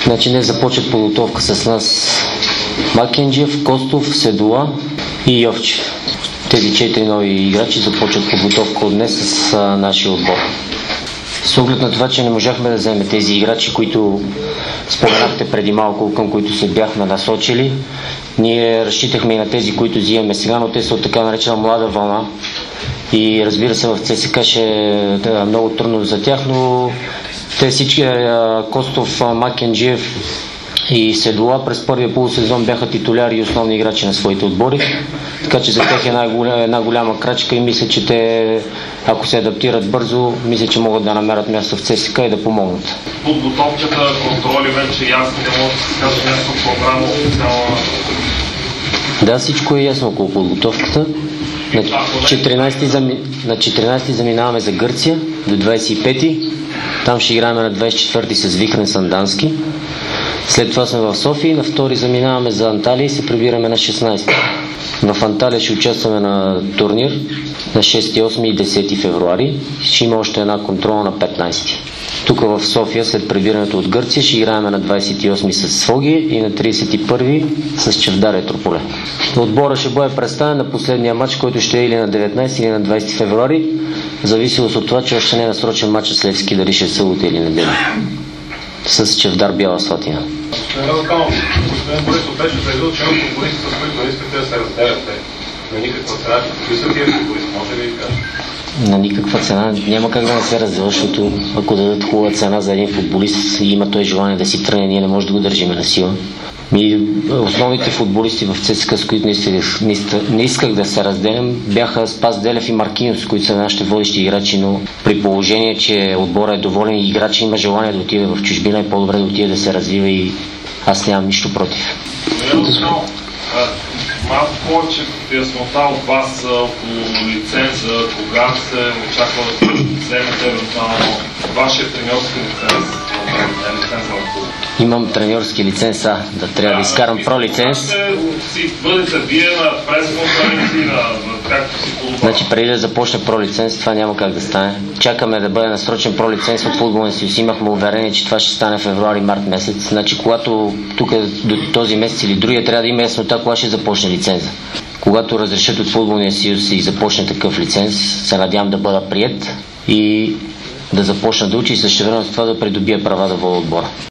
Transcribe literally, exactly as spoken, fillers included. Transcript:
Значи не започват подготовка с нас Макенджиев, Костов, Седула и Йовчев. Тези четири нови играчи започват подготовка от днес с а, нашия отбор. С оглед на това, че не можахме да вземем тези играчи, които споменахте преди малко, към които се бяхме насочили, ние разчитахме и на тези, които взимаме сега, но те са от така наречена млада вълна. И разбира се, в ЦСКА ще е много трудно за тях, но те всички, Костов, Макенджиев и Седула през първия полусезон бяха титуляри и основни играчи на своите отбори. Така че за тях е една голяма, една голяма крачка и мисля, че те, ако се адаптират бързо, мисля, че могат да намерят място в ЦСКА и да помогнат. Подготовката, контроли вече ясно, не може да се каже някаква програма официална. Да, всичко е ясно около подготовката. На четиринайсети, зами... на четиринайсети заминаваме за Гърция до двайсет и пети. Там ще играем на двайсет и четвърти с Викрен Сандански. След това сме в София и на втори заминаваме за Анталия и се прибираме на шестнайсети. В Анталия ще участваме на турнир на шести, осми и десети февруари. Ще има още една контрола на петнайсети. Тук в София, след прибирането от Гърция, ще играем на двайсет и осми с Своги и на трийсет и първи с Чавдар Етрополе. Отбора ще бъде представен на последния матч, който ще е или на деветнайсети или на двайсети февруари, в зависимост от това, че още не е насрочен матч с Левски, дали ще е събота или неделя. С Чавдар Бяла Слатина. Господин Борисов беше заявил, че има футболисти, с които не искате да се разделяте. На никаква цена. Какви са тия футболисти? Може ли да кажете? На никаква цена. Няма как да не се раздела, защото ако дадат хубава цена за един футболист и има той желание да си тръгне, ние не може да го държиме на сила. Ми, основните футболисти в ЦСКА, с които не исках, не исках да се разделям, бяха Спас Делев и Маркиньос, които са нашите водещи играчи, но при положение, че отбора е доволен и играчи има желание да отиде в чужбина, е по-добре да отиде да се развива и аз нямам нищо против. Малко повече яснота от вас около лиценза, кога се очаква да вземете евентуално вашия треньорски лиценз, лиценз на клуб? Имам треньорски лиценз, а да трябва да изкарам про лиценз. Си бъдете вие на пресконференции, на както си клуба. Значи преди да започне про лиценз, това няма как да стане. Чакаме да бъде насрочен про лиценз от футболен съюз. Имахме уверение, че това ще стане февруари-март месец. Значи когато тук до този месец или другия трябва да има яснота, кога ще започне лиценза. Когато разрешат от футболния съюз и започне такъв лиценз, се надявам да бъда приет и да започна да учи и същевременно с това да придобия права да водя отбора.